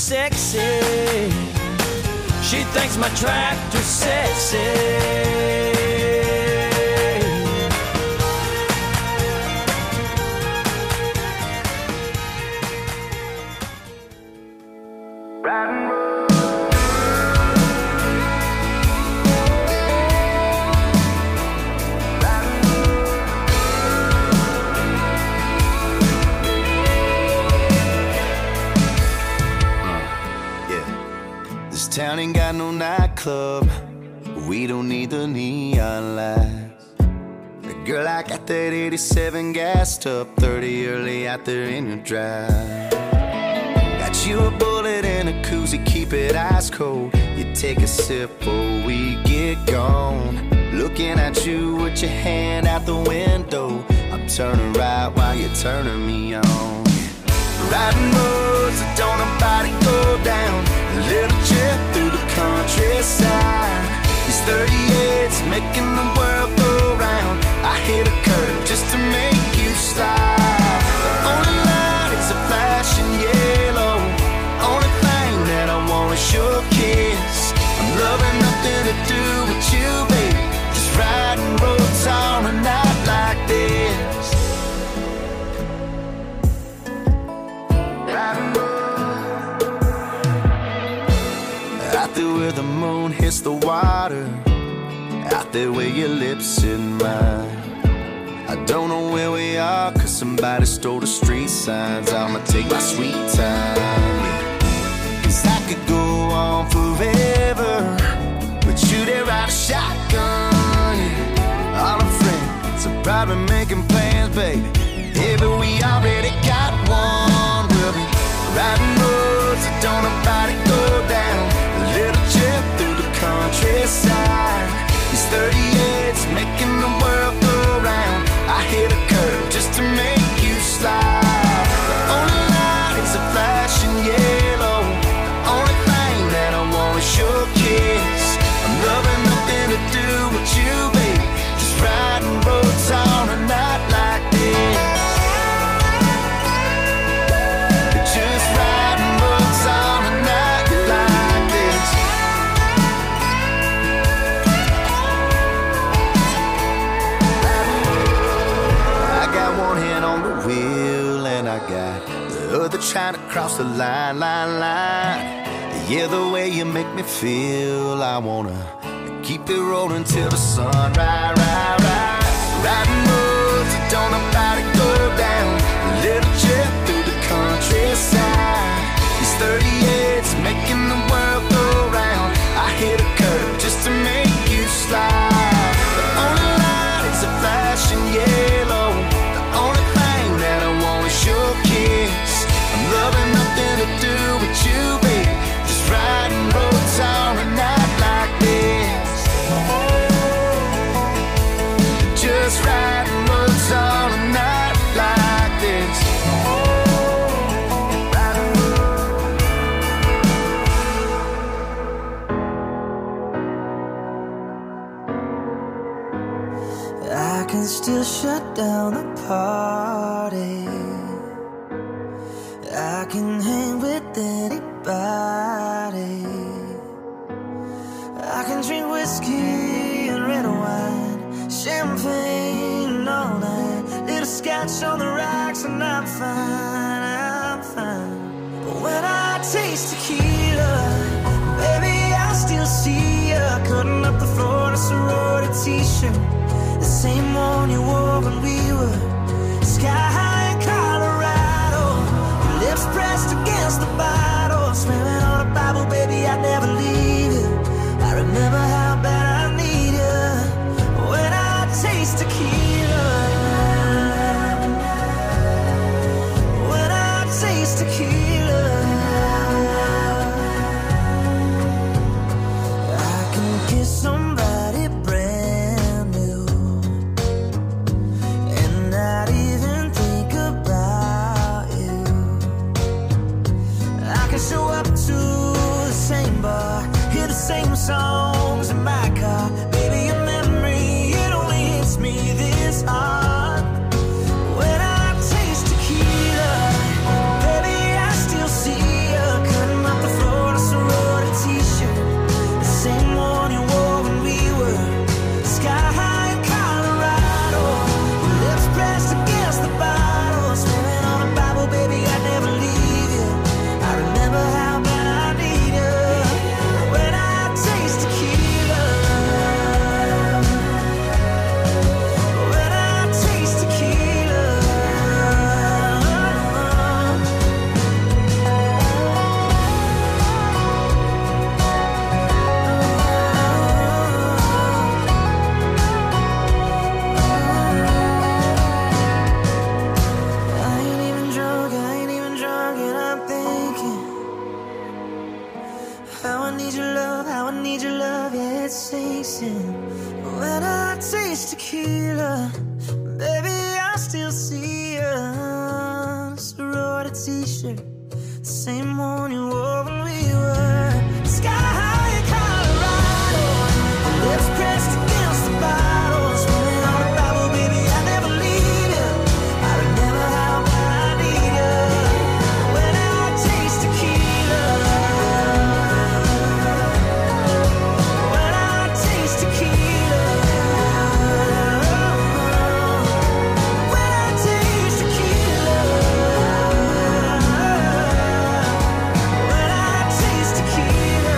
sexy. She thinks my tractor's sexy. Town ain't got no nightclub. We don't need the neon lights. Girl, I got that 87 gassed up, 30 early out there in your drive. Got you a bullet and a koozie, keep it ice cold. You take a sip before we get gone. Looking at you with your hand out the window. I'm turning right while you're turning me on. Riding roads that don't nobody go down. A little trip through the countryside. These 38's making the world go round. I hit a curve just to make you slide. The only light is a flashing yellow. Only thing that I want is your kiss. I'm loving nothing to do with you, baby. Just riding roads on a night like this. Out there where the moon hits the water, out there where your lips in mine. I don't know where we are, cause somebody stole the street signs. I'ma take my sweet time, yeah. Cause I could go on forever, but you there ride a shotgun, yeah. All our friends are probably making plans, baby. Yeah, but we already got one. We'll be riding roads that don't nobody go down. A little trip through the countryside. These 38's making the world go round. I hit a curve just to make you slide. The only light is a flashing yellow. The only thing that I want is your kiss. I'm loving nothing to do with you, baby. Just riding roads on a night like this. Just riding roads on a night like this. I got one hand on the wheel and I got the other trying to cross the line. Yeah, the way you make me feel, I wanna keep it rolling till the sun rise. Riding roads that don't nobody go down. A little trip through the countryside. These 38's making the world go round. I hit a curve just to make you slide. The only light is a flashing yellow. The only thing that I want is your kiss. I'm loving nothing to do with you, baby. Just riding roads on a night like this. Just riding roads on a night like this. I can still shut down the party. I can hang with anybody. I can drink whiskey and red wine, champagne and all night. Little scotch on the rocks and I'm fine, I'm fine. But when I taste tequila, baby, I still see ya cutting up the floor in a sorority t-shirt. The same one you wore when we were sky high in Colorado. Your lips pressed against the bottle, swearing on a Bible, baby, I'd never leave you. I remember how bad I need you when I taste tequila. When I taste tequila, I can kiss somebody brand new and not even think about you. I can show up to the same bar, hear the same songs in my car. Baby, your memory, it only hits me this tequila. Baby, I still see you. Sorority t-shirt, the same one you wore when we were sky high in Colorado. Lips pressed against the bottle, swimming on a Bible, baby, I never leave you. I remember how bad I need you. When I taste tequila, when I taste tequila, when I taste tequila, when I taste tequila.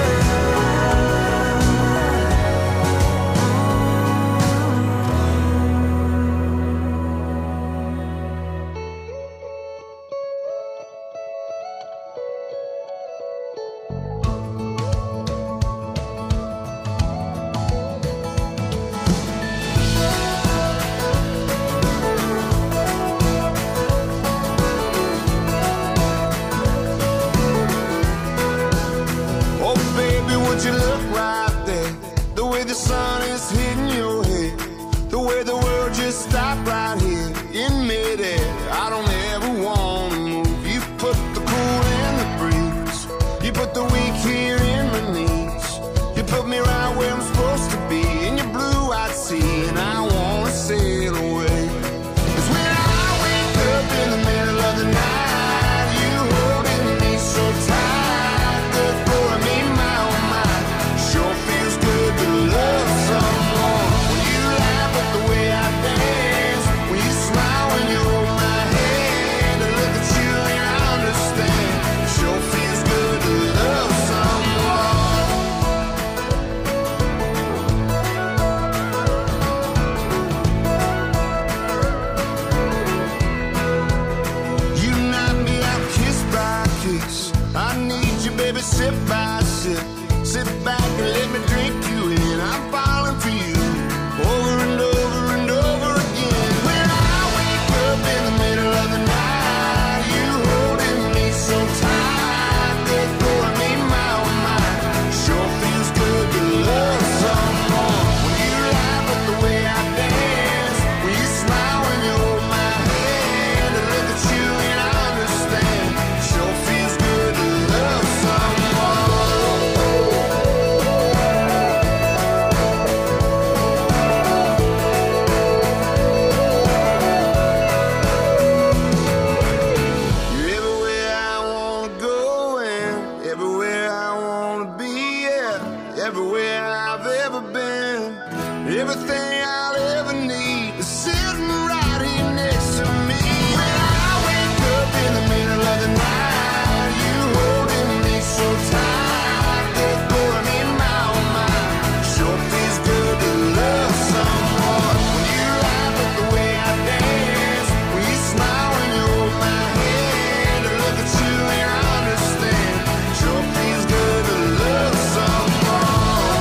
Oh, baby, would you look right there? The way the sun is hitting your head, the way the world just stopped right here in midair. I don't ever wanna move. You put the cool in the breeze, you put the weak here in my knees. You put me right where I'm supposed to be in your blue-eyed sea, and I wanna sail away. 'Cause when I wake up in the middle of the night, you holding me so tight, good for me, my oh my. Sure feels good to love someone. When you laugh at the way I dance, when you smile when you hold my hand, I look at you and I understand. Sure feels good to love someone. You knock me out kiss by kiss. I need you, baby, sip by sip. Sit back and let me drink you in. I'm falling for you over and over and over again. When I wake up in the middle of the night, you holding me so tight, good for me, my oh my. Sure feels good to love someone. When you laugh at the way I dance, when you smile when you hold my hand, I look at you and I understand. Sure feels good to love someone. You're everywhere I wanna go and everywhere I wanna be, yeah. Everywhere I've ever been, everything I'll ever need is sitting right here next to me. When I wake up in the middle of the night, you holding me so tight, good for me, my oh my. Sure feels good to love someone. When you laugh at the way I dance, when you smile when you hold my hand, I look at you and I understand. Sure feels good to love someone.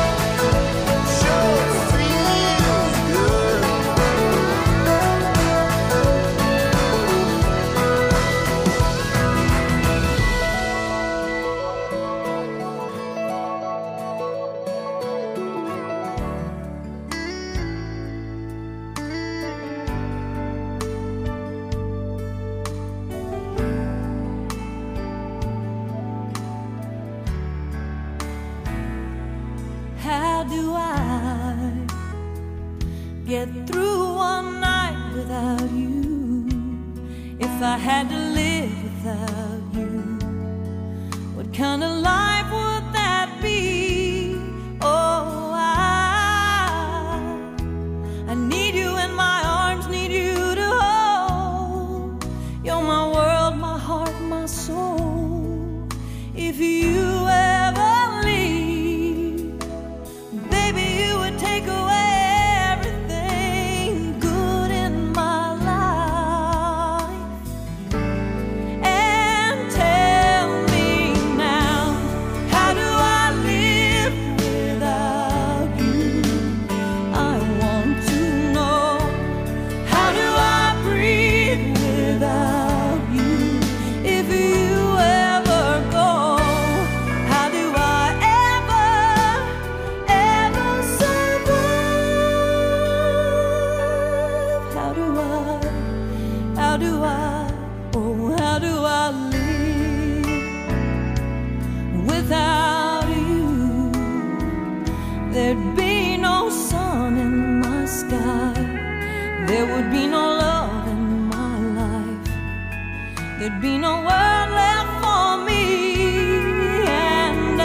Sure feels good. How do I get through one night without you? If I had to live without you, what kind of life would that be? Oh, I need you in my arms, need you to hold. You're my world, my heart, my soul. If you ever leave, baby, you would take away everything good in my life. And tell me now, how do I, oh, how do I live without you? There'd be no sun in my sky, there would be no love in my life, there'd be no world left for me. And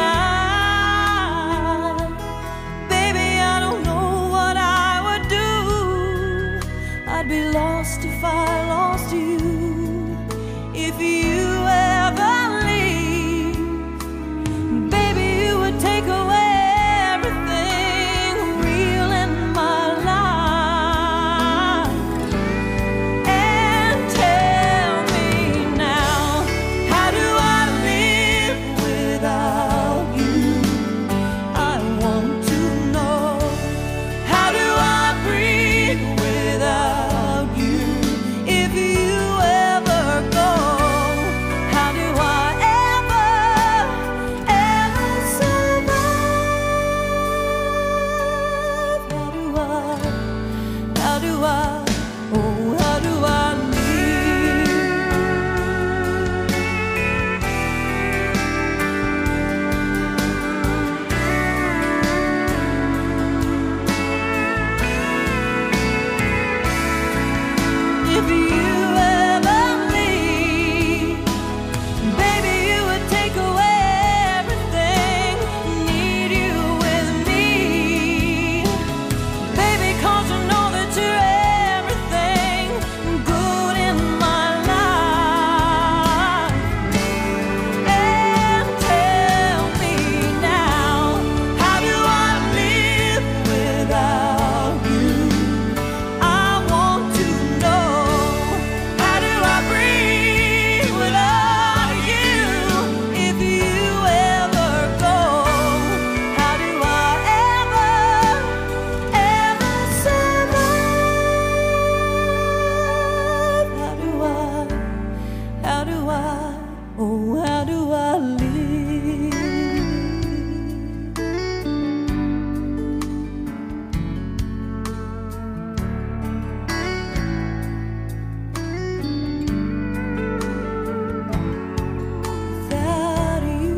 baby, I don't know what I would do. I'd be lost if I lost you. If you ever leave, baby, you would take away everything real in my life. And tell me now, how do I live without you? I want to know. How do I breathe without you? If you ever go, how do I ever, ever survive? How do I, oh, how do I if you ever leave, baby, you would take away everything. Need you with me, baby, 'cause you know that you're everything good in my life. And tell me now, how do I live without you? I want to know. How do I breathe without you? If you ever go, how do I ever, ever survive? How do I, oh, how do I live? Without you.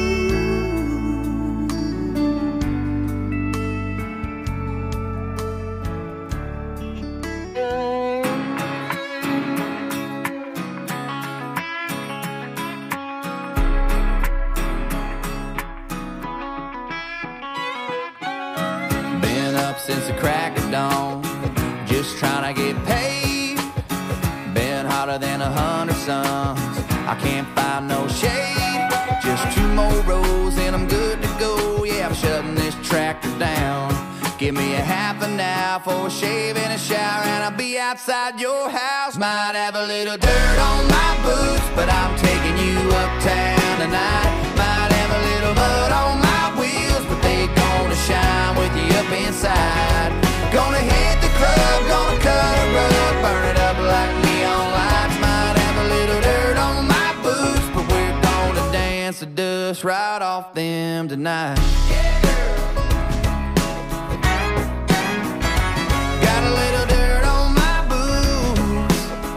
Been up since the crack of dawn, just trying to get paid. Been hotter than 100 suns, I can't find no shade. Just 2 more rows and I'm good to go. Yeah, I'm shutting this tractor down. Give me a half an hour for a shave and a shower, and I'll be outside your house. Might have a little dirt on my boots, but I'm taking you uptown tonight. Might have a little mud on my wheels, but they gonna shine with you up inside. Gonna hit the club, gonna cut a rug, burn it up like neon lights. Might have a little dirt on my boots, but we're gonna dance the dust right off them tonight. Got a little dirt on my boots.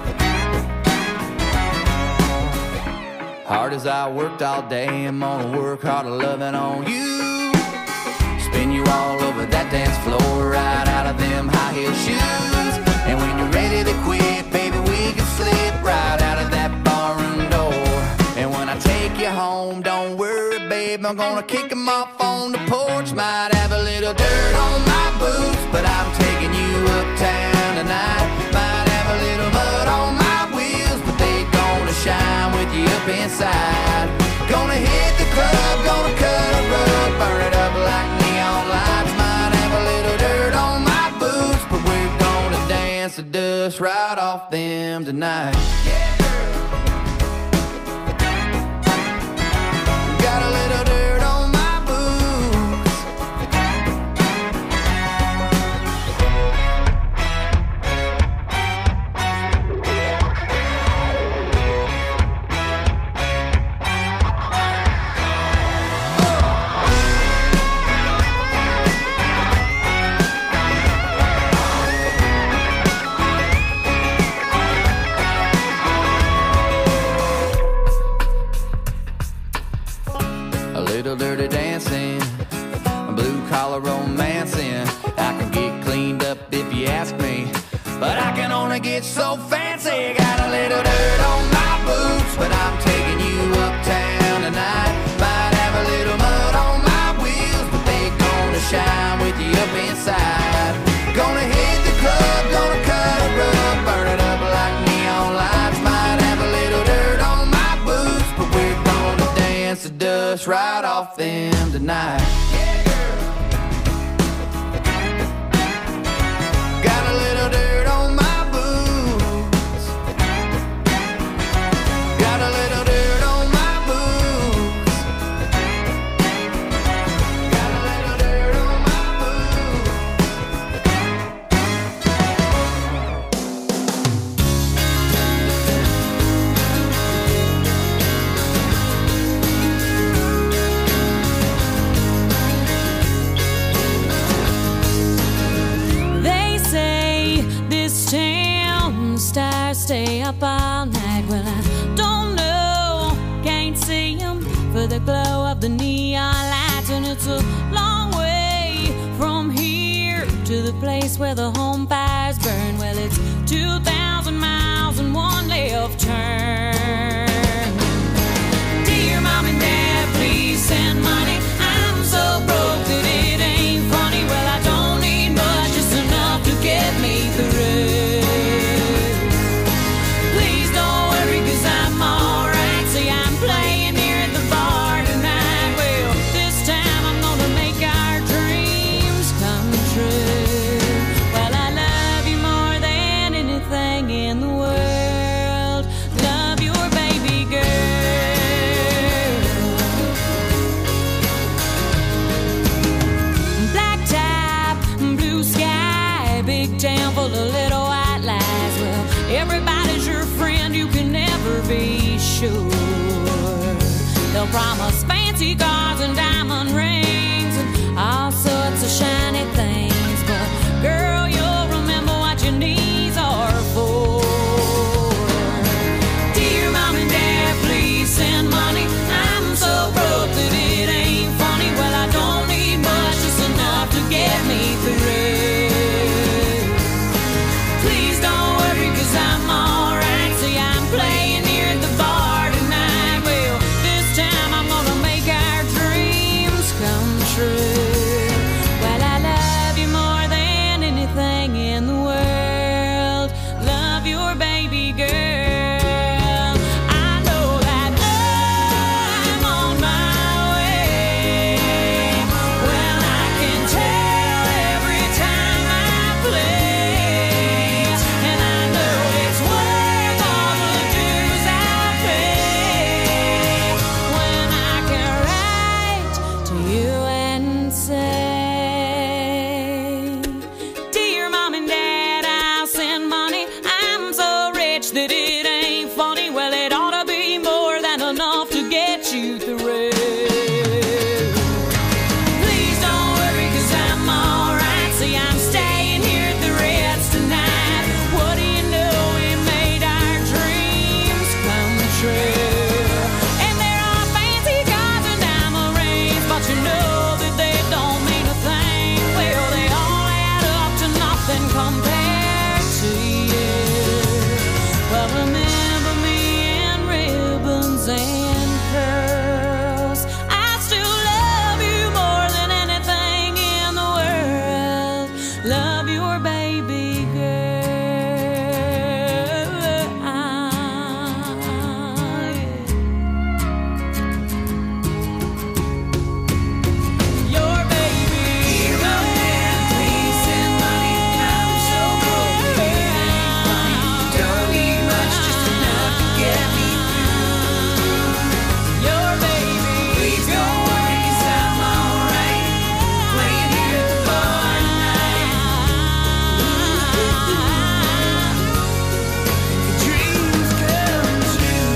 Hard as I worked all day, I'm gonna work harder loving on you. Spin you all over that dance floor, right out of them high heel shoes. And when you're ready to quit, baby, we can slip right out of that barroom door. And when I take you home, don't worry, babe, I'm gonna kick 'em off on the porch. Might have a little dirt on my boots, but I'm taking you uptown tonight. Might have a little mud on my wheels, but they gonna shine with you up inside. Gonna hit the club, gonna cut a rug, burn it up like neon lights. Might have a little dirt on my boots, but we're gonna dance the dust right off them tonight. Got a little dirt on my boots. if you ask me. But I can only get so fancy. Got a little dirt on my boots, but I'm taking you uptown tonight. Might have a little mud on my wheels, but they gonna shine with you up inside. Gonna hit the club, gonna cut a rug, burn it up like neon lights. Might have a little dirt on my boots, but we're gonna dance the dust right off them tonight. Got a little dirt on my boots. Got a little dirt on my boots. Got a little dirt on my boots. They say this town stars stay up all night. Well, I don't know, can't see them for the glow of the neon lights. And it's a long way from here to the place where the home fires burn. Well, it's 2,000 miles and one left turn. Dear Mom and Dad, please send money. I'm so broke that it ain't funny. Well, I don't need much, just enough to get me through. Please don't worry, 'cause I'm alright. See, I'm playing here at the bar tonight. Well, this time I'm gonna make our dreams come true. Well, I love you more than anything in the world. Love your baby girl. Black top, blue sky, big town full of little white lies. Well, everybody's your friend, you can never be sure. They'll promise fancy cars and diamond rings and all sorts of shiny things, but girl, you'll remember what your knees are for. Dear Mom and Dad, please send money. I'm so broke that it ain't funny. Well, I don't need much, just enough to get me through. Please don't worry, 'cause I'm alright. See, I'm playing here at the bar tonight. Well, this time I'm gonna make our dreams come true. Well, I love you more than anything in the world. Love your baby girl. I know that I'm on my way. Well, I can tell every time I play, and I know it's worth all the dues I pay. When I can write to you and say, dear Mom and Dad, I'll send money. I'm so rich that it ain't funny. Well, it ought to be more than enough to get you through. Please don't worry, 'cause I'm alright. See, I'm staying here at the Ritz tonight. What do you know, we made our dreams come true. And there are fancy cars and diamond rings, but you know that they don't mean a thing. Well, they all add up to nothing compared to you. Well, remember me in ribbons and curls. I still love you more than anything in the world. Love your baby girl. Your baby girl. Please send money. I'm so broke that it ain't funny. Don't need much, just enough to get me through. Your baby. Please don't worry, 'cause I'm alright. Playing here at the bar tonight. Dreams come true.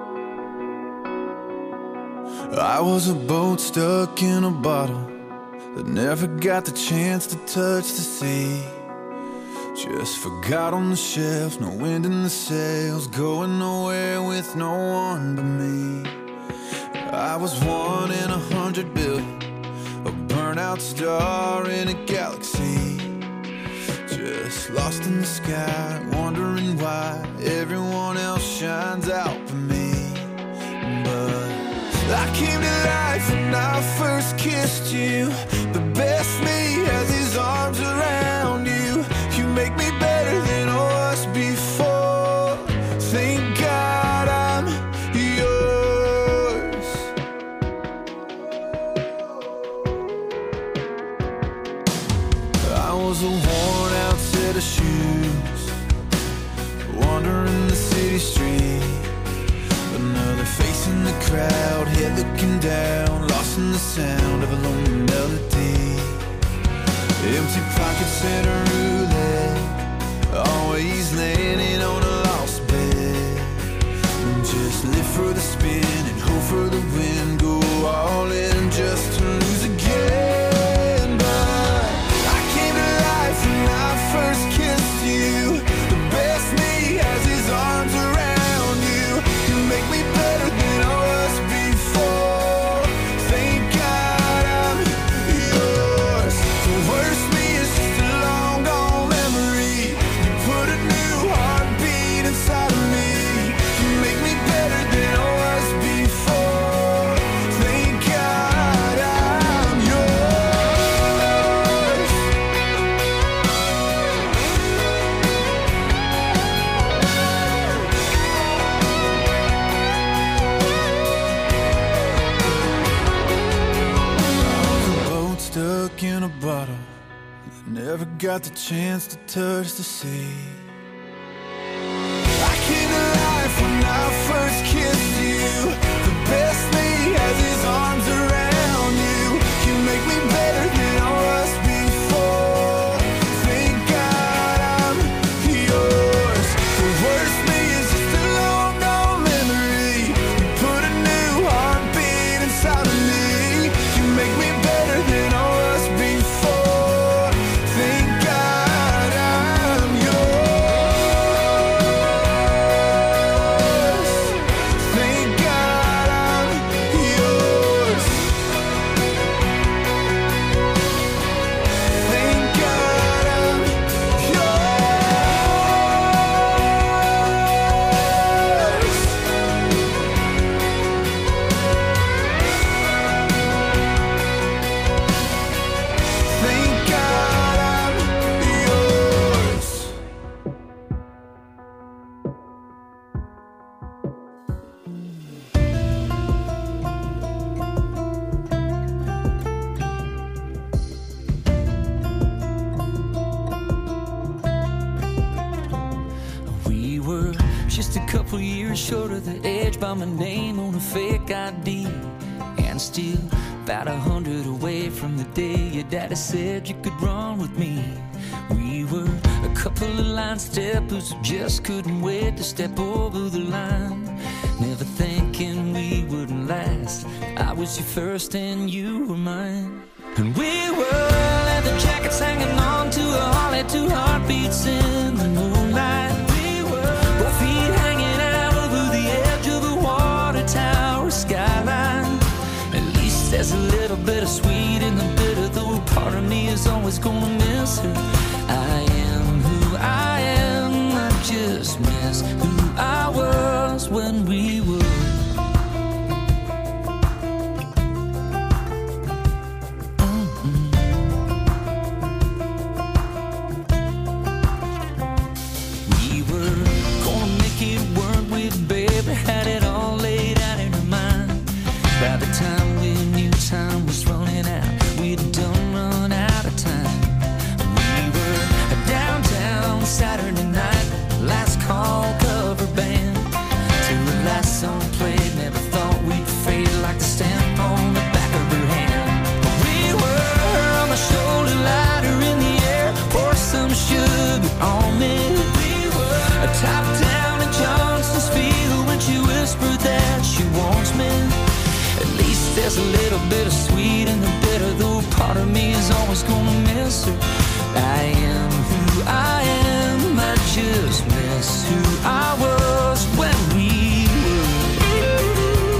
I was a boat stuck in a bottle, that never got the chance to touch the sea. Just forgot on the shelf, no wind in the sails, going nowhere with no one but me. I was 1 in 100 billion, a burnout star in a galaxy. Just lost in the sky, wondering why everyone else shines out for me. But I came to life when I first kissed you. The best me has his arms around you. You make me better than I was before. Thank God I'm yours. I was a worn out set of shoes, wandering the city street. Another face in the crowd, head looking down, lost in the sound of a lonely melody. Empty pockets and a roulette, always landing on a lost bet. Just live for the spin and hope for the win, go all in just to lose again. But I came to life when I first kissed you. The best me has his arms around you. You make me better than I was before. Thank God I'm yours. The worst me is just a long gone memory. You put a new heartbeat inside of me. You make me better than I was before. Thank God I'm yours. I was a boat stuck in a bottle that never got the chance to touch the sea. I came to life when I first kissed you. The best me has his arms around you. You make me better than I was before. Thank God I'm yours. The worst me is just a long gone memory. You put a new heartbeat inside of me. You make me better than I was before. Thank God I'm yours. Thank God I'm yours. Thank God I'm yours. Thank God I'm yours. We were just a couple years short of the edge by my name on a fake ID, and still about 100 away from the day your daddy said you could run with me. We were a couple of line steppers who just couldn't wait to step over the line, never thinking we wouldn't last. I was your first and you were mine, and we were leather jackets hanging on to a Harley, 2 heartbeats in the moonlight. We were both feet hanging out over the edge of a water tower skyline. At least there's a little bit of sweet in the bitter, though part of me is always gonna miss her. I am who I am, I just miss who I was when we were. We were gonna make it work with baby, had it all laid out in her mind. By the time we knew time was running out, we'd done run out of time. We were downtown Saturday night, last call cover band, till the last song played. Never thought we'd fade like the stamp on the back of her hand. We were on the shoulder, lighter in the air, pour some sugar on me. We were top down in Johnson's Field when she whispered that she wants me. At least there's there's a little bit of sweet in the bitter, though part of me is always gonna miss her. I am who I am, I just miss who I was when we were.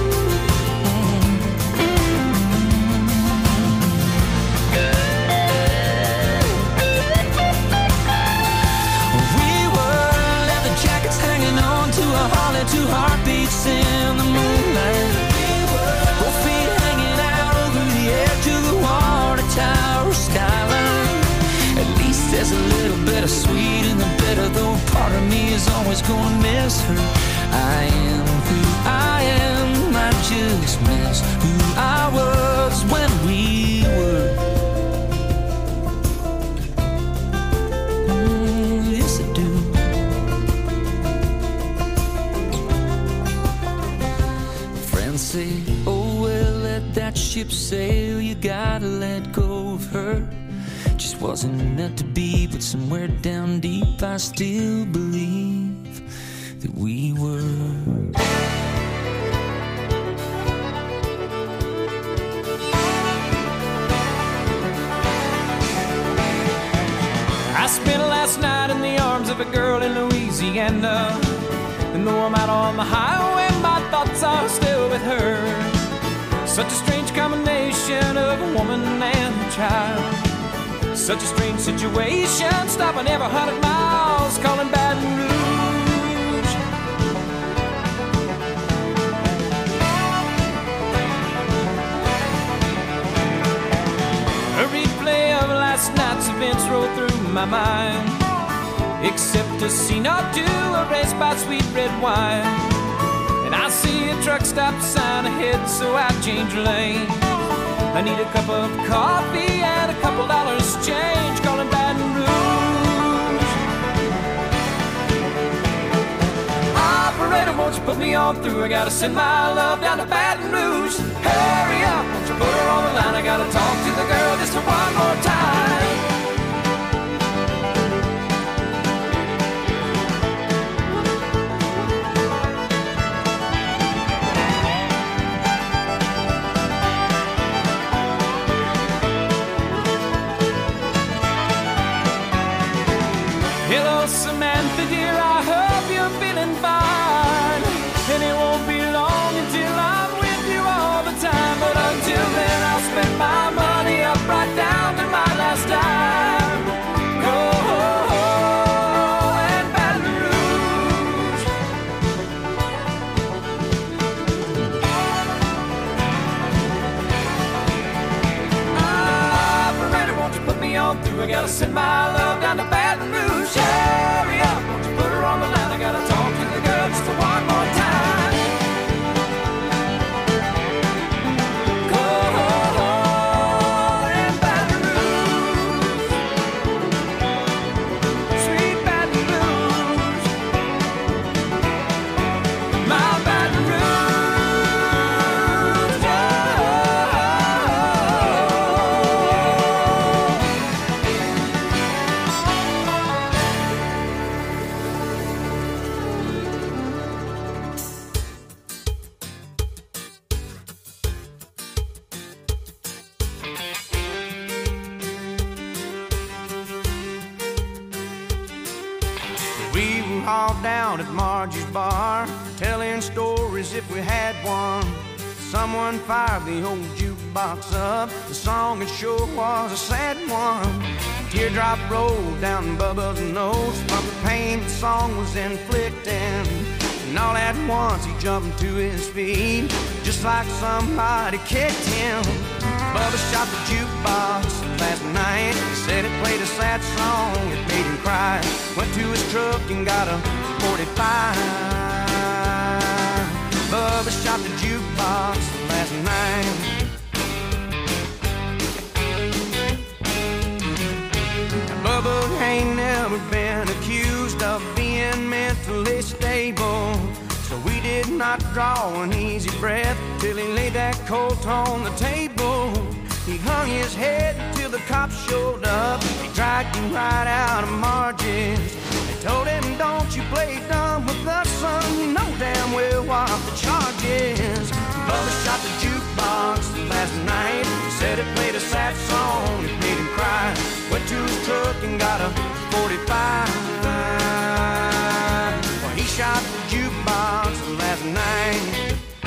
We were leather jackets hanging on to a holly, two heartbeats in the moonlight. Both feet hanging out over the edge of the water tower skyline. At least there's a little bit of sweet in the bitter, though part of me is always gonna miss her. I am who I am, I just miss who I was when we were. Yes, I do. Friends say, oh well, let that ship sail, you gotta let go of her. Just wasn't meant to be, but somewhere down deep I still believe that we were. I spent last night in the arms of a girl in Louisiana, and though I'm out on the highway, my thoughts are still with her. Such a strange combination of a woman and a child. Such a strange situation, stopping every 100 miles, calling Baton Rouge. A replay of last night's events roll through my mind, except a scene or two erased by sweet red wine. And I see a truck stop sign ahead, so I change lane. I need a cup of coffee and a couple dollars change, calling Baton Rouge. Operator, won't you put me on through? I gotta send my love down to Baton Rouge. Hurry up, won't you put her on the line? I gotta talk to the girl just one more time. Hello, Samantha, dear, I hope you're feeling fine. And it won't be long until I'm with you all the time. But until then, I'll spend my money up right down to my last dime. Go and Baton Rouge. Operator, won't you put me on through? I gotta send my love down to Baton Rouge. Hurry up, won't you put her on the line? I gotta talk to the girl just one more time. Go and Baton Rouge, sweet Baton Rouge, my Baton Rouge. We were all down at Margie's bar, telling stories if we had one. Someone fired the old jukebox up. The song it sure was a sad one. Teardrop rolled down Bubba's nose from the pain the song was inflicting. And all at once he jumped to his feet, just like somebody kicked him. Bubba shot the jukebox last night. He said it played a sad song, it made him cry. Went to his truck and got a 45. Bubba shot the jukebox last night. Bubba ain't never been accused of being mentally stable, so we did not draw an easy breath till he laid that Colt on the table. He hung his head till the cops showed up. He dragged him right out of Margie's. They told him, don't you play dumb with us, son. You know damn well what the charge is. Bubba shot the jukebox last night. He said it played a sad song, it made him cry. Went to his truck and got a 45. Well, he shot the jukebox last night.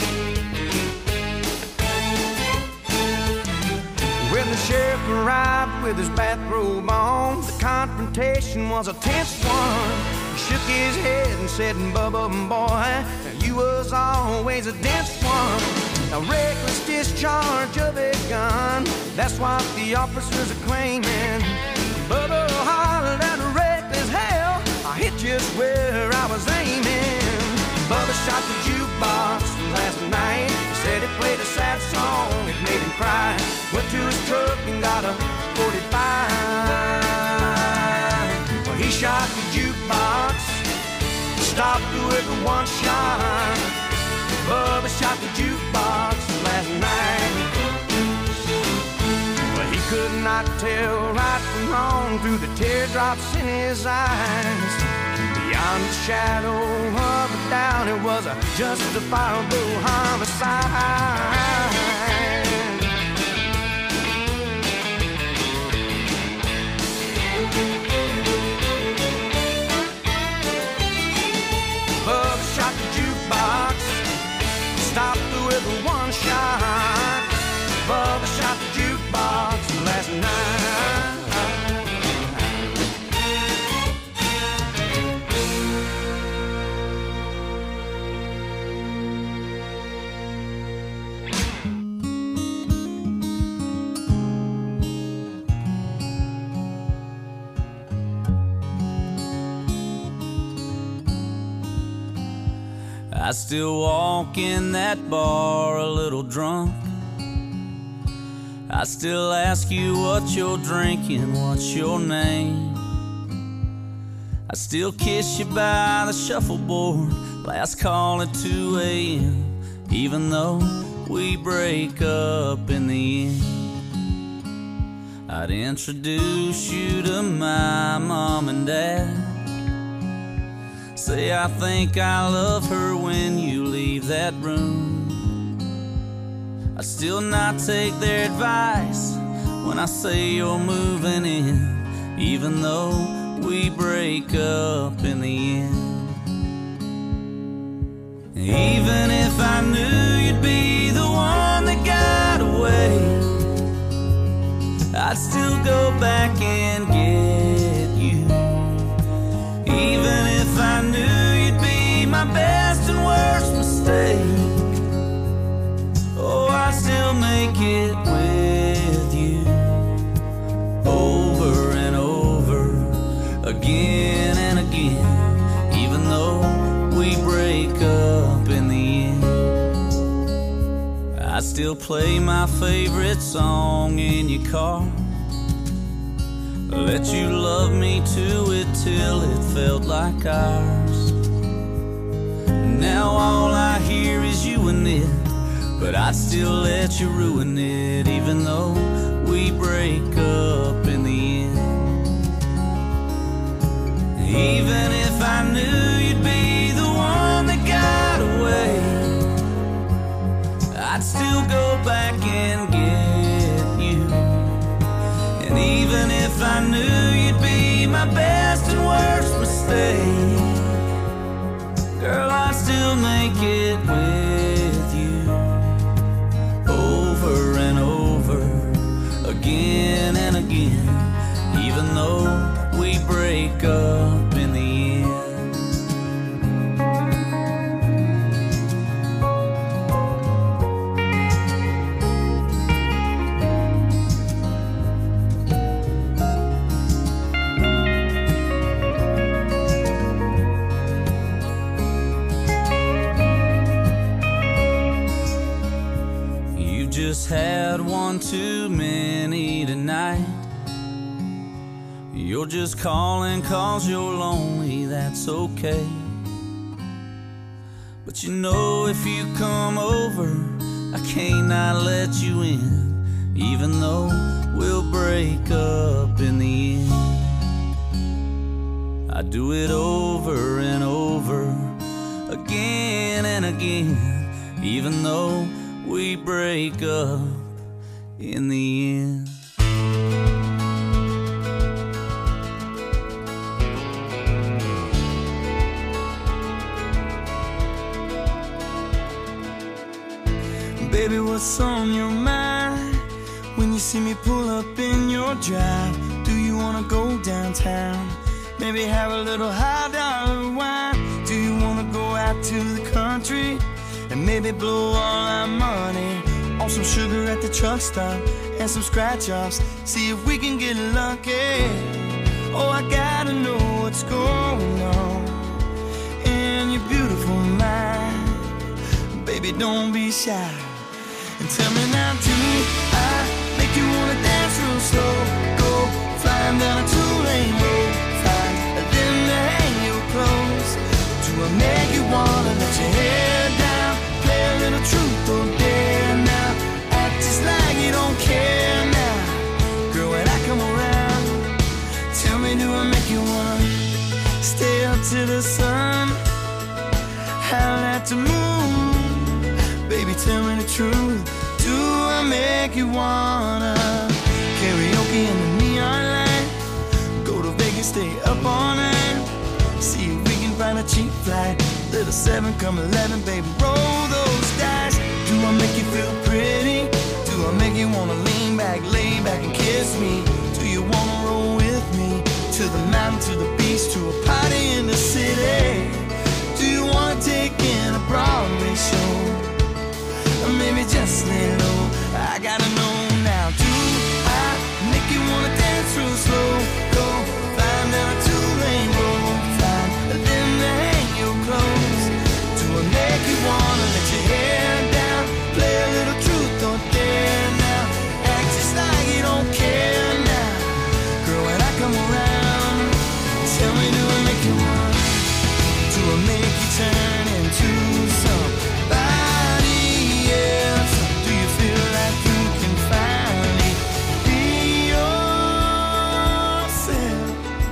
When the sheriff arrived with his bathrobe on, the confrontation was a tense one. He shook his head and said, Bubba, boy, you was always a dense one. A reckless discharge of a gun, that's what the officers are claiming. Bubba hollered at a reckless hell, I hit just where I was aiming. Bubba shot the jukebox last night. He said it played a sad song, it made him cry. Went to his truck and got a 45. Well, he shot the jukebox, stopped with one shot. Bubba shot the jukebox last night. Well, he could not tell right from wrong through the teardrops in his eyes. Beyond the shadow of a doubt, it was a justifiable homicide. Bubba shot the jukebox, stopped with one shot. Bubba shot the jukebox last night. I still walk in that bar a little drunk. I still ask you what you're drinking, what's your name. I still kiss you by the shuffleboard, last call at 2 a.m. Even though we break up in the end, I'd introduce you to my mom and dad. Say I think I love her when you leave that room. I still not take their advice when I say you're moving in, even though we break up in the end. Even if I knew you'd be the one that got away, I'd still go back and get you. Even if I knew you'd be my best and worst mistake, oh, I'd still make it with you. Over and over, again and again, even though we break up in the end. I still play my favorite song in your car, let you love me to it till it felt like ours. Now all I hear is you and it, but I'd still let you ruin it, even though we break up in the end. Even if I knew you'd be the one that got away, I'd still go back and get you. And even if I knew you'd be my best and worst mistake, girl, I'd still make it with you. Over and over, again and again, even though we break up in the end. Just had one too many tonight. You're just calling 'cause you're lonely, that's okay. But you know if you come over, I can't not let you in, even though we'll break up in the end. I do it over and over, again and again, even though we break up in the end. Baby, what's on your mind when you see me pull up in your drive? Do you wanna go downtown? Maybe have a little high dollar wine? Do you wanna go out to the country and maybe blow all our money on some sugar at the truck stop and some scratch offs? See if we can get lucky. Oh, I gotta know what's going on in your beautiful mind. Baby, don't be shy. And tell me now, do I make you wanna dance real slow? Go flying down a two-lane road, find a limb to hang your clothes. Do I make you wanna let your hair down, play a little truth or dare now, act just like you don't care now? Girl, when I come around, tell me, do I make you wanna stay up to the sun, howl at the moon? Baby, tell me the truth. Do I make you wanna karaoke in the neon light? Go to Vegas, stay up all night. See if we can find a cheap flight. Little 7, come 11, baby, roll those dice. Do I make you feel pretty? Do I make you wanna lean back, lay back and kiss me? Do you wanna roll with me to the mountain, to the beach, to a party in the city? Do you wanna take in a Broadway show? Or maybe just lay low. I gotta know now. Do I make you wanna dance real slow? Go flying down a two-lane road, find a limb to hang your clothes. Do I make you wanna let your hair down, play a little truth or dare now, act just like you don't care now? Girl, when I come around, tell me, do I make you wanna? Do I make you turn into somebody else? Do you feel like you can finally be yourself?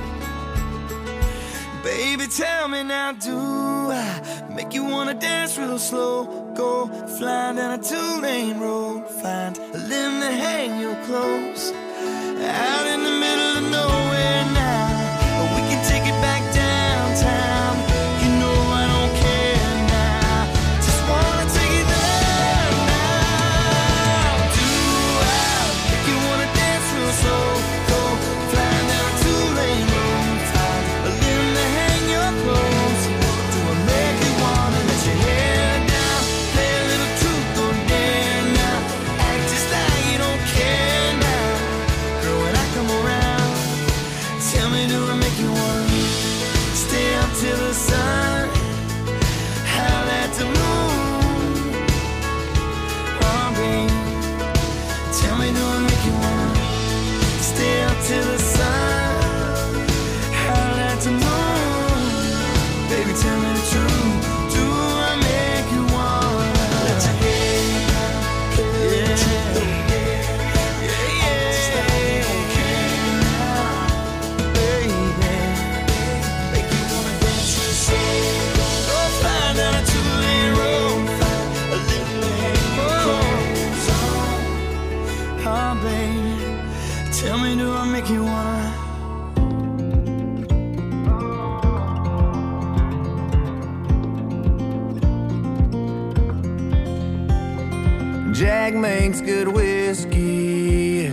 Baby, tell me now, do I make you wanna dance real slow? Go flying down a two-lane road, find a limb to hang your clothes, out in the middle of nowhere now. Or we can take it back downtown. You know I don't care now, just wanna take it there now. Do I make you wanna dance real slow? Go flying down a two-lane road, find a limb to hang your clothes. Do I make you wanna let your hair down, play a little truth or dare now, act just like you don't care now? Girl, when I come around, tell me, do I make you wanna stay up till the sun, howl at the moon? Oh, baby, tell me, do I make you wanna stay up till the sun, howl at the moon? Baby, tell me the truth. Do I make you wanna let your hair down, play a little truth or dare? Yeah, yeah, okay now, baby. Make you wanna dance real slow. Go flying down a two-lane road, find a little hang your clothes on. Oh, baby, tell me, do I make you wanna? Jack makes good whiskey.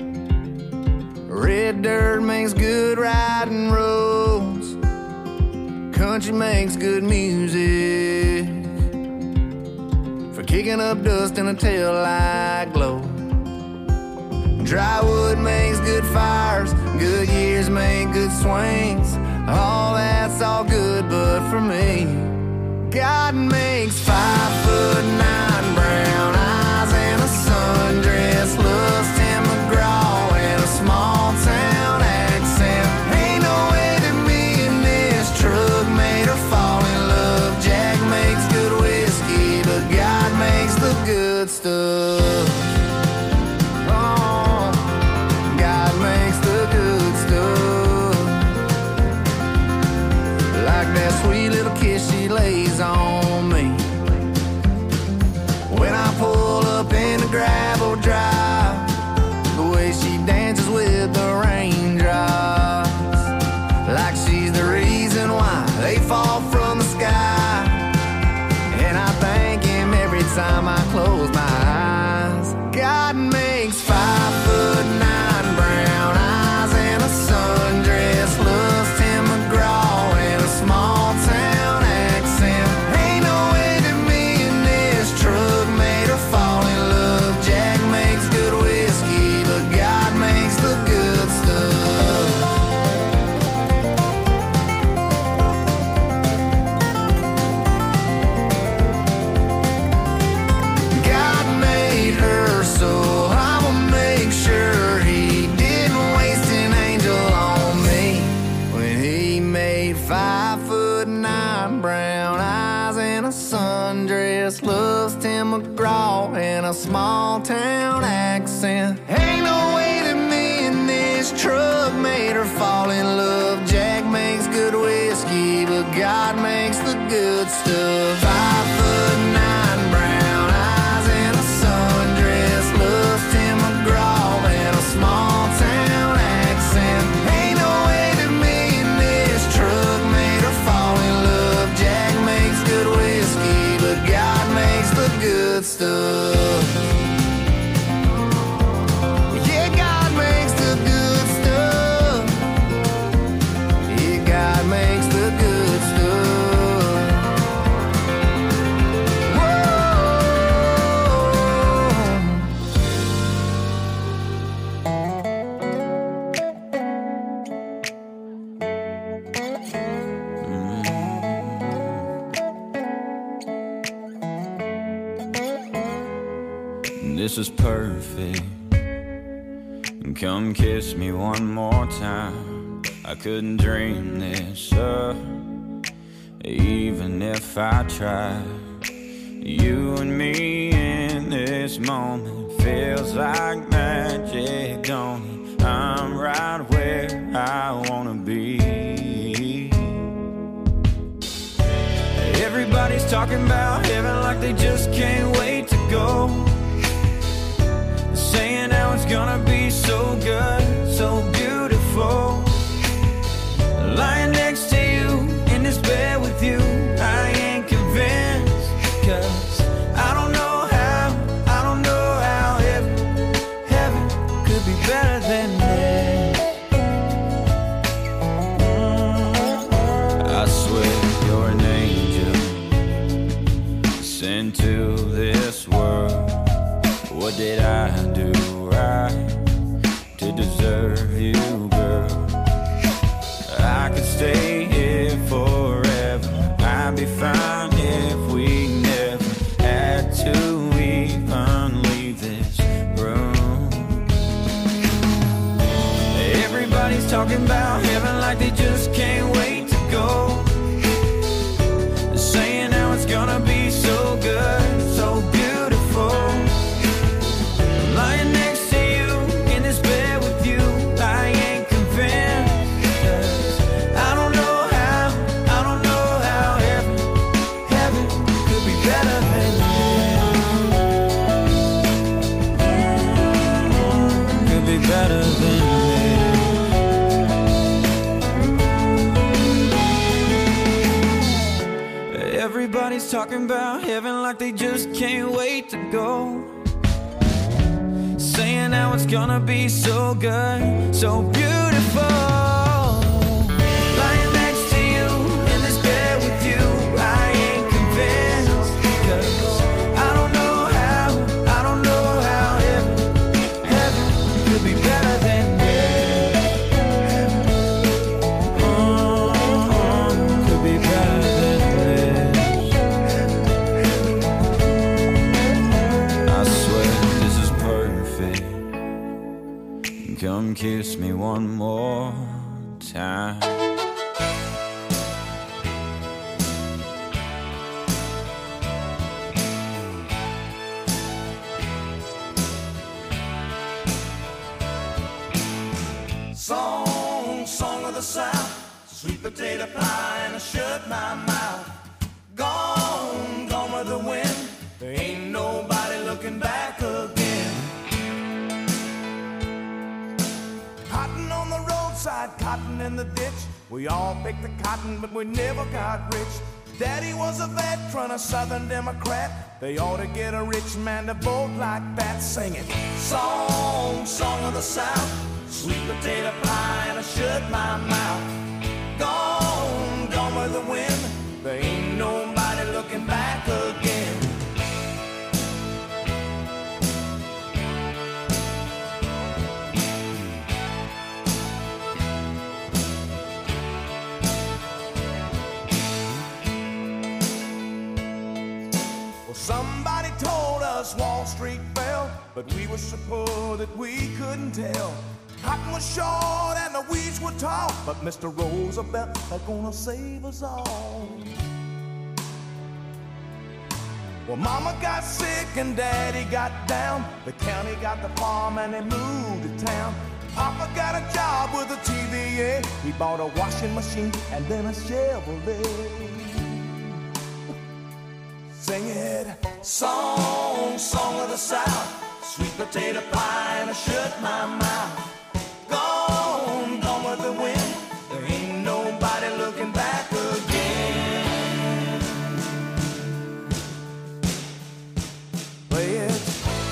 Red dirt makes good riding roads. Country makes good music for kicking up dust in a taillight glow. Dry wood makes good fires. Good years make good swings. All that's all good, but for me, God makes 5'9" brown eyes and a sundress looks Tim McGraw and a small town accent. Ain't no way that me and this truck made her fall in love. Jack makes good whiskey, but God makes the good stuff. Oh, God makes the good stuff. Like that sweet little kiss she lays on me when I pull up in the gravel drive. 5'9", brown eyes and a sundress, loves Tim McGraw and a small town accent. Ain't no way that me and this truck made her fall in love. Jack makes good whiskey, but God makes the good stuff. 5'9", brown eyes and a sundress, loves Tim McGraw and a small town accent. Ain't no way that me and this truck made her fall in love. Jack makes good whiskey, but God makes the good stuff. Yeah, God makes the good stuff. Yeah, God makes the good stuff. This is perfect. Come kiss me one more time. I couldn't dream this up, even if I tried. You and me in this moment feels like magic, don't it? I'm right where I wanna be. Everybody's talking about heaven like they just can't wait to go, saying how it's gonna be so good, so beautiful. Lying next to you, in this bed with you, I ain't convinced. 'Cause I don't know how heaven could be better than this. I swear you're an angel sent to this world. What did I do right to deserve you, girl? I could stay here forever. I'd be fine if we never had to even leave this room. Everybody's talking about heaven like they just can't wait to go, saying how it's gonna be so good, so beautiful. Lying next to you, in this bed with you, I ain't convinced. 'Cause I don't know how heaven could be better than this. Could be better than this. Everybody's talking about heaven like they just can't wait to go, saying how it's gonna be so good, so beautiful. Lying next to you, in this bed with you, I ain't convinced. 'Cause I don't know how heaven could be better than this. Could be better than this. I swear this is perfect. Come kiss me one more time. Song of the South, sweet potato pie and I shut my mouth. Gone with the wind, there ain't nobody looking back again. Cotton on the roadside, cotton in the ditch. We all picked the cotton, but we never got rich. Daddy was a veteran, a Southern Democrat. They ought to get a rich man to vote like that. Singing song of the South, sweet potato pie and I shut my mouth. Gone with the wind, there ain't nobody looking back again. Well, somebody told us Wall Street fell, but we were so poor that we couldn't tell. Cotton was short and the weeds were tall, but Mr. Roosevelt is gonna save us all. Well, Mama got sick and Daddy got down. The county got the farm and they moved to town. Papa got a job with a TVA. He bought a washing machine and then a Chevrolet. Sing it, song, song of the South, sweet potato pie and I shut my mouth. Gone, gone with the wind, there ain't nobody looking back again. Play it.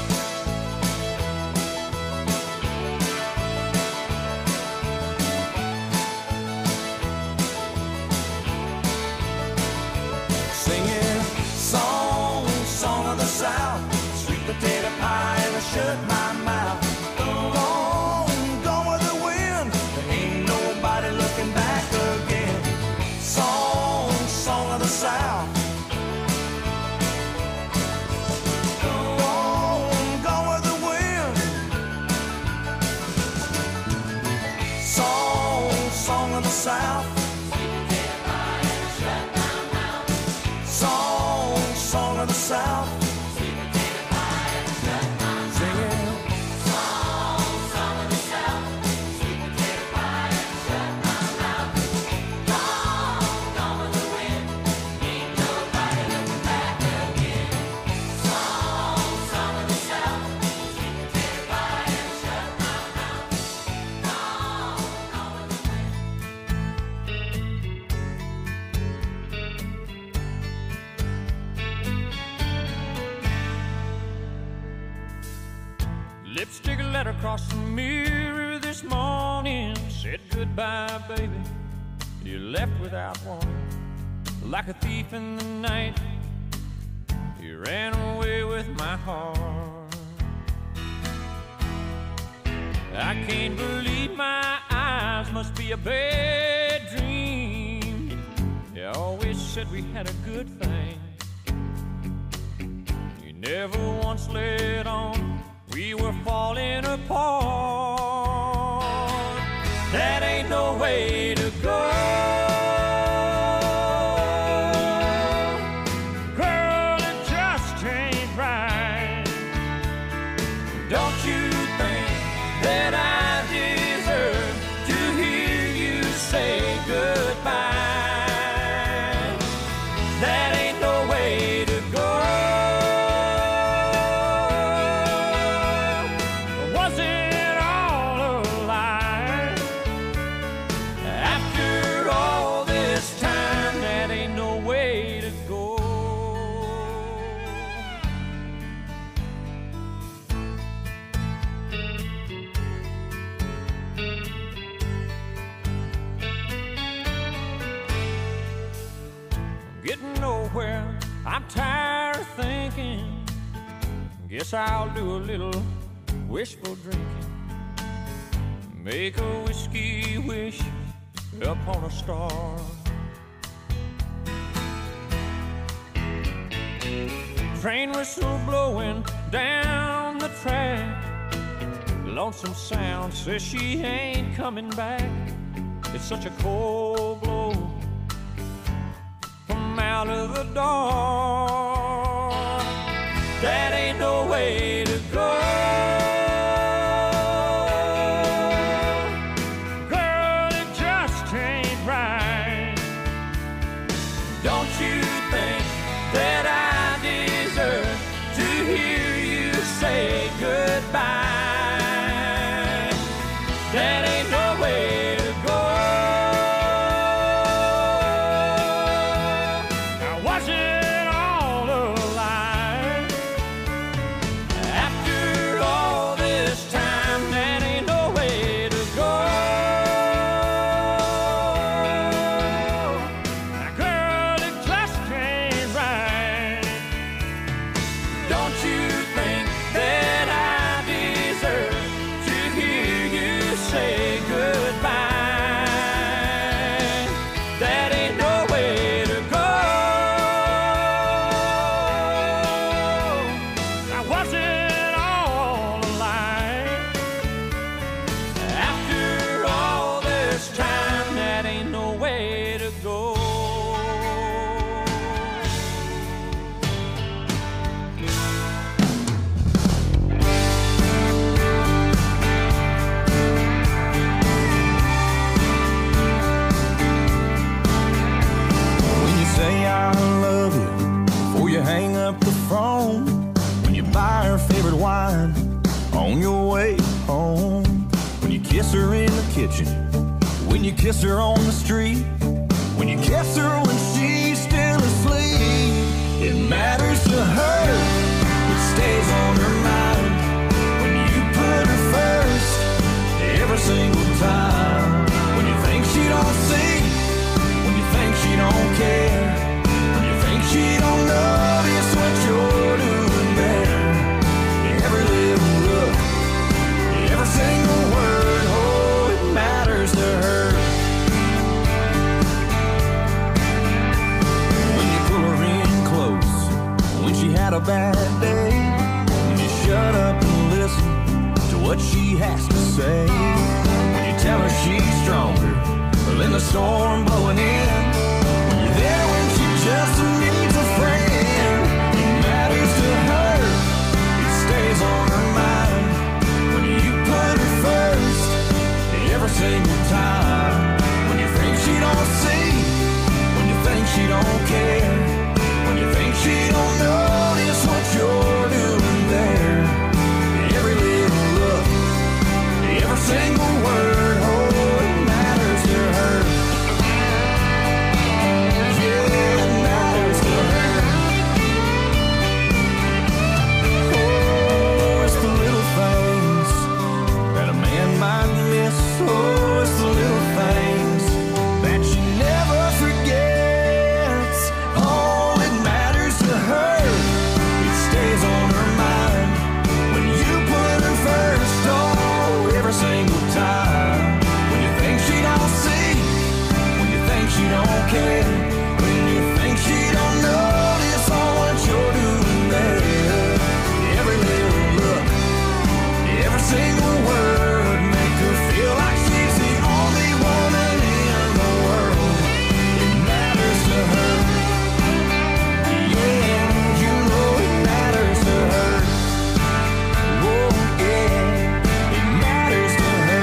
Singing, song, song of the South, sweet potato pie and I shut my mouth. Gone, gone with the wind, there ain't nobody looking back again. Song, song of the South. Gone, gone with the wind. Song, song of the South. Song, song of the South. Singing. Song, song of the South. Sweet potato pie and shut my mouth. Gone, gone with the wind. Ain't nobody looking back again. Song, song of the South. Sweet potato pie and shut my mouth. Gone, gone with the wind. Lipstick letter across the mirror this morning said goodbye, baby. You left without warning, like a thief in the night. You ran away with my heart. I can't believe my eyes, must be a bad dream. You always said we had a good thing. You never once let on we were falling apart. That ain't no way to go. Girl, it just ain't right. Don't you think that I deserve to hear you say goodbye? That ain't no way to go. Getting nowhere, I'm tired of thinking. Guess I'll do a little wishful drinking. Make a whiskey wish upon a star. Train whistle blowing down the track. Lonesome sound says she ain't coming back. It's such a cold blow from out of the dark. That ain't no way to go. Girl, it just ain't right. Don't you think that I deserve to hear you say goodbye? That ain't no way to go. Now was it all when you kiss her on the street, when you kiss her when she's still asleep. It matters to her, it stays on her mind when you put her first every single time. When you think she don't see, when you think she don't care, when you think she don't notice what you're doing there. Every little look, every single word, oh, it matters to her. When you pull her in close, when she had a bad day, when you shut up and listen to what she has to say, when you tell her she's stronger than the storm blowing in, when you're there when she just needs a friend. It matters to her, it stays on her mind when you put her first every single time. When you think she don't see, when you think she don't care, when you think she don't notice what you're doing there. Every little look, every single word, oh, it matters to her. Yeah, it matters to her. Oh, it's the little things that a man might miss. Oh, it's the little things that she never forgets. Oh, it matters to her, it stays on her mind when you put her first. Oh, every single time. When you think she don't see, when you think she don't care, when you think she don't notice all what you're doing there. Every little look, every single word, make her feel like she's the only woman in the world. It matters to her. Yeah, you know it matters to her. Oh, yeah, it matters to her.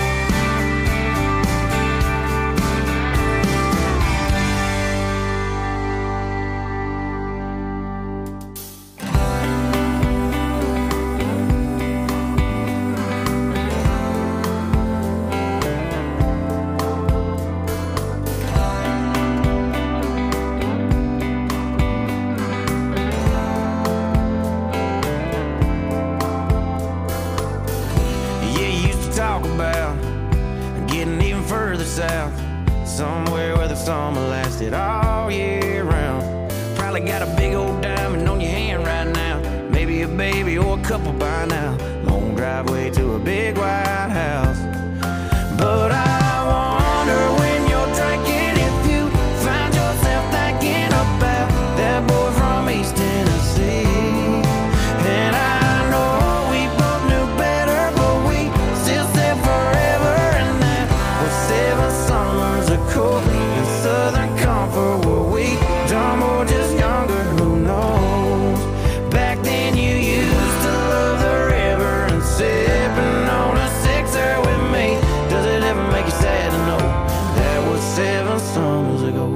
Yeah, you used to talk about getting even further south, somewhere where the summer lasted all year round. Probably got a big old diamond on your hand right now, maybe a baby or a couple by now. Long driveway to a big white house. But I wonder when you're drinking if you find yourself thinking about that boy from East Tennessee. And I know we both knew better, but we still said forever, and that was 7 summers ago in Southern Comfort. Were we dumb or just younger? Who knows? Back then you used to love the river and sipping on a sixer with me. Does it ever make you sad to know that was 7 summers ago?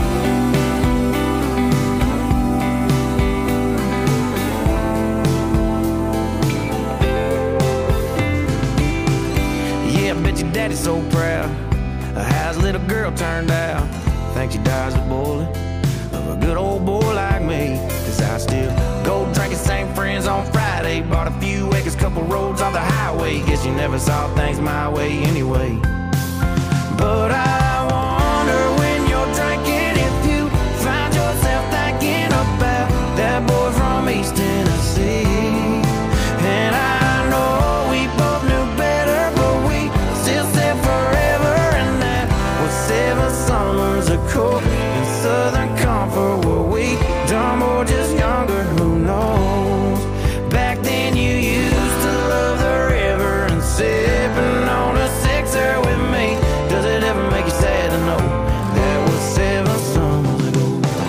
Yeah, I bet your daddy's so proud of how his little girl turned out. Think she dies a bullet of a good old boy like me. Cause I still go drinking, same friends on Friday. Bought a few acres, couple roads off the highway. Guess you never saw things my way anyway. But I wonder when you're drinking if you find yourself thinking about that boy from East Tennessee. And I know we both knew better, but we still said forever, and that was 7 summers ago in Southern Comfort. Were we dumb or just younger? Who knows? Back then you used to love the river and sipping on a sixer with me. Does it ever make you sad to know that was 7 summers ago?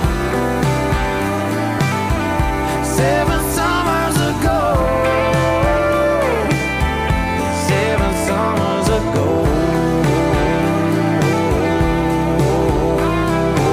7 summers ago. 7 summers ago.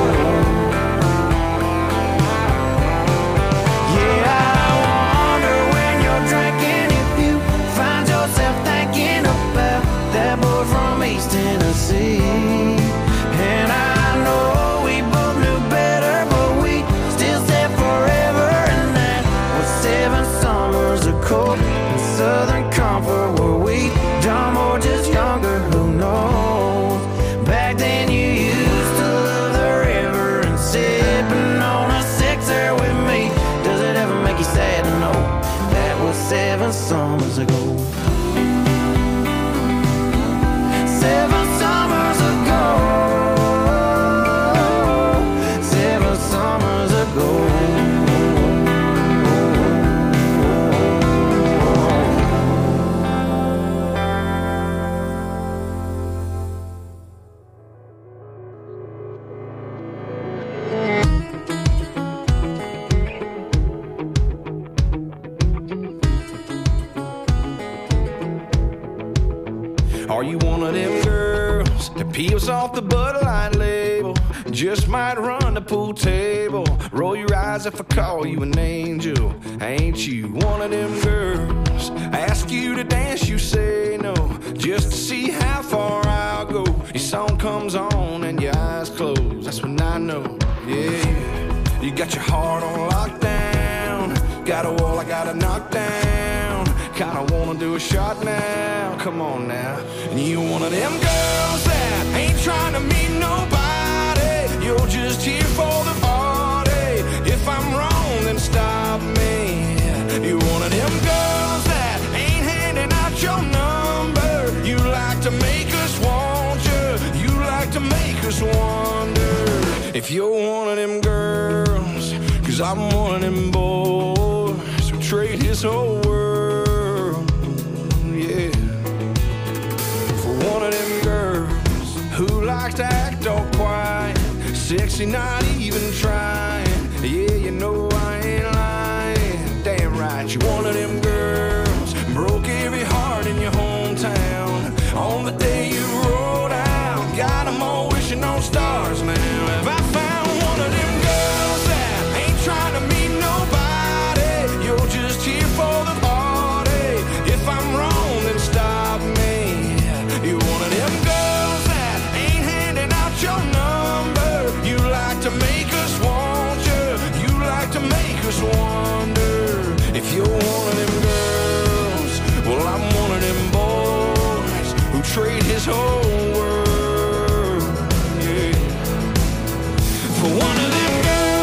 drinks off the Bud Light label. Just might run the pool table. Roll your eyes if I call you an angel. Ain't you one of them girls? Ask you to dance, you say no. Just to see how far I'll go. Your song comes on and your eyes close. That's when I know, yeah. You got your heart on lockdown. Got a wall I gotta knock down. Kinda wanna do a shot now. Come on now. And you one of them girls that ain't trying to meet nobody. You're just here for the party. If I'm wrong, then stop me. You're one of them girls that ain't handing out your number. You like to make us want you. You like to make us wonder if you're one of them girls. Cause I'm one of them boys who trade his whole world, yeah, for one of them girls who likes to act all quiet, sexy, not even trying. Yeah, you know I ain't lying. Damn right, you're one of them girls. Broke every heart in your hometown on the day you rolled out. Got them all wishing on stars now. Have I found one of them girls that ain't trying to meet nobody? You're just here for the party. If I'm wrong, then stop me. You're one of them girls that ain't handing out your number. You like to make us want you. You like to make us wonder if you're one of them girls. Well, I'm one of them boys who trade his whole world, yeah, for one of them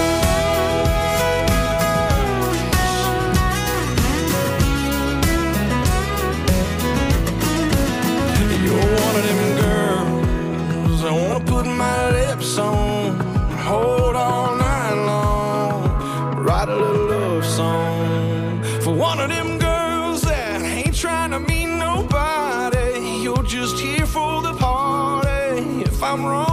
girls. You're one of them girls I wanna put my lips on, hold all night long, write a little love song for one of them girls that ain't trying to meet nobody. You're just here for the party. If I'm wrong,